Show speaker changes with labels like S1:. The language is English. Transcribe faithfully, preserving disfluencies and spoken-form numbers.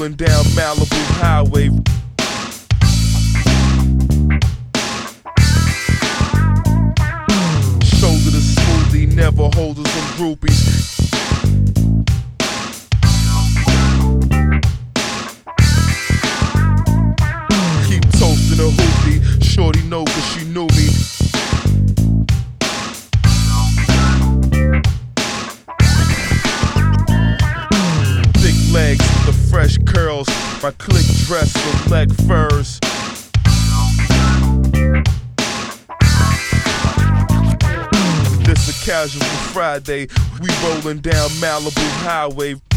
S1: rolling down Malibu Highway. Shoulder to smoothie, never holders some groupies. Keep toasting a hoopty, shorty know cause she knew me. Thick legs, the fresh curls, my click dress with leg furs. This a casual Friday, we rolling down Malibu Highway.